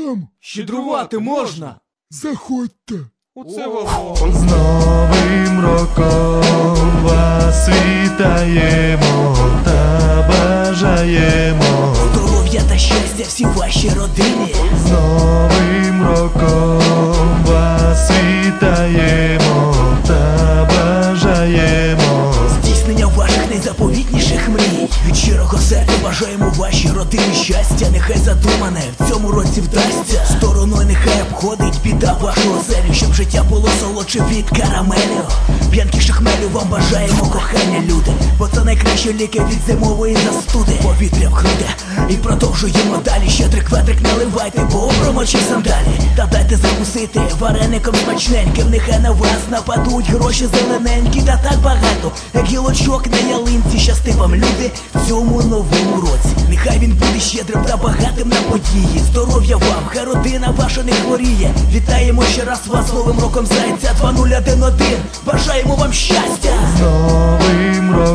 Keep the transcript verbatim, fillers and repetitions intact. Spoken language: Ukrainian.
там? Щедрувати можна? Заходьте. Оце воно. З Новим роком вас вітаємо та бажаємо. Здоров'я та щастя всій вашій родині. З Новим роком вас вітаємо та бажаємо. Здійснення ваших найзаповітніших мрій. Від щирого серця бажаємо вашій родині щастя. Нехай задумане в цьому році вдасться. Стороною нехай обходить біда вашу оселю, щоб життя було солодше від карамелю. П'янки шахмелю вам бажаємо кохання, люди, бо це найкращі ліки від зимової застуди. Повітря в груди і продовжуємо далі. Щедрик ведрик наливайте, бо промочі сандалі. Та дайте закусити вареником смачненьким. Нехай на вас нападуть гроші зелененькі. Та так багато, як гілочок на ялинці. Щасти вам, люди, в цьому новому році. Нехай він буде щедрим та багатим на події. Здоров'я вам, хай родина ваша не хворіє. Вітаємо ще раз вас з Новим роком Зайця два нуль один один. Бажаємо вам щастя. З Новим роком